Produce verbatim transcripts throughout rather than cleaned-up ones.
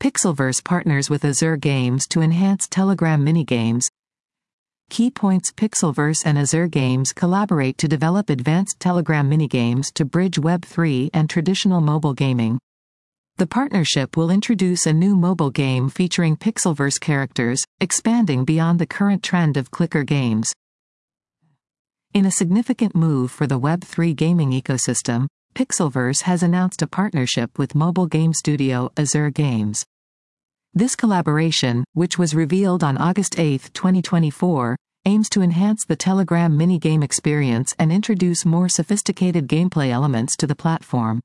Pixelverse partners with Azure Games to enhance Telegram minigames. Key points: Pixelverse and Azure Games collaborate to develop advanced Telegram minigames to bridge Web three and traditional mobile gaming. The partnership will introduce a new mobile game featuring Pixelverse characters, expanding beyond the current trend of clicker games. In a significant move for the Web three gaming ecosystem, Pixelverse has announced a partnership with mobile game studio Azure Games. This collaboration, which was revealed on August eighth, twenty twenty-four, aims to enhance the Telegram minigame experience and introduce more sophisticated gameplay elements to the platform.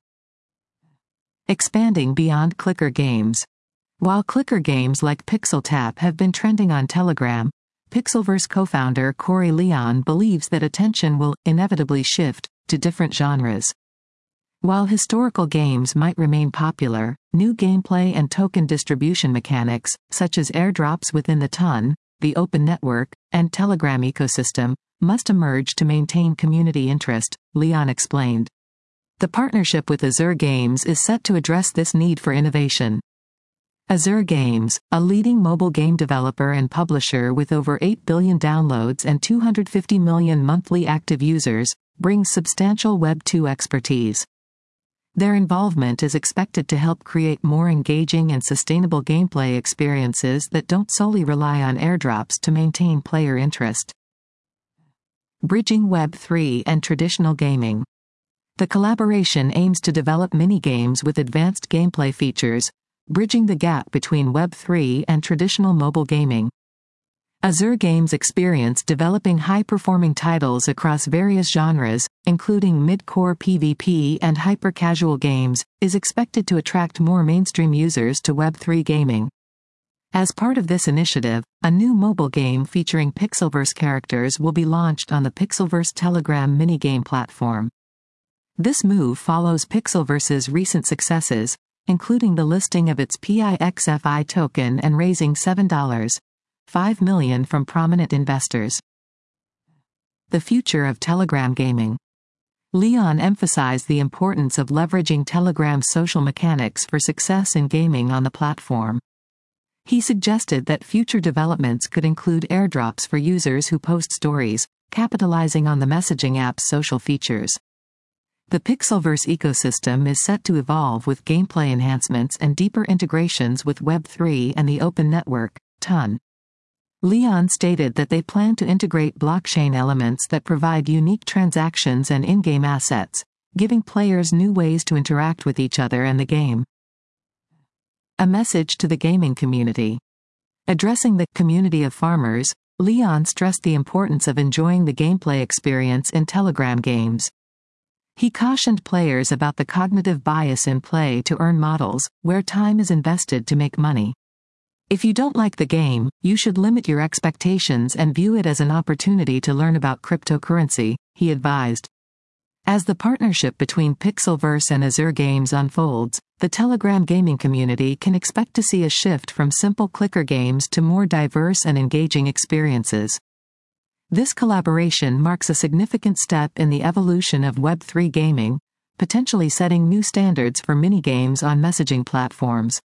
Expanding beyond clicker games. While clicker games like Pixel Tap have been trending on Telegram, Pixelverse co-founder Corey Leon believes that attention will inevitably shift to different genres. While historical games might remain popular, new gameplay and token distribution mechanics, such as airdrops within the T U N, the Open Network, and Telegram ecosystem, must emerge to maintain community interest, Leon explained. The partnership with Azure Games is set to address this need for innovation. Azure Games, a leading mobile game developer and publisher with over eight billion downloads and two hundred fifty million monthly active users, brings substantial Web two expertise. Their involvement is expected to help create more engaging and sustainable gameplay experiences that don't solely rely on airdrops to maintain player interest. Bridging Web three and traditional gaming. The collaboration aims to develop mini-games with advanced gameplay features, bridging the gap between Web three and traditional mobile gaming. Azure Games' experience developing high-performing titles across various genres, including mid-core PvP and hyper-casual games, is expected to attract more mainstream users to Web three gaming. As part of this initiative, a new mobile game featuring Pixelverse characters will be launched on the Pixelverse Telegram minigame platform. This move follows Pixelverse's recent successes, including the listing of its P I X F I token and raising seven point five million dollars from prominent investors. The future of Telegram gaming. Leon emphasized the importance of leveraging Telegram's social mechanics for success in gaming on the platform. He suggested that future developments could include airdrops for users who post stories, capitalizing on the messaging app's social features. The Pixelverse ecosystem is set to evolve with gameplay enhancements and deeper integrations with Web three and the Open Network, T U N. Leon stated that they plan to integrate blockchain elements that provide unique transactions and in-game assets, giving players new ways to interact with each other and the game. A message to the gaming community. Addressing the community of farmers, Leon stressed the importance of enjoying the gameplay experience in Telegram games. He cautioned players about the cognitive bias in play to earn models, where time is invested to make money. If you don't like the game, you should limit your expectations and view it as an opportunity to learn about cryptocurrency, he advised. As the partnership between Pixelverse and Azure Games unfolds, the Telegram gaming community can expect to see a shift from simple clicker games to more diverse and engaging experiences. This collaboration marks a significant step in the evolution of Web three gaming, potentially setting new standards for minigames on messaging platforms.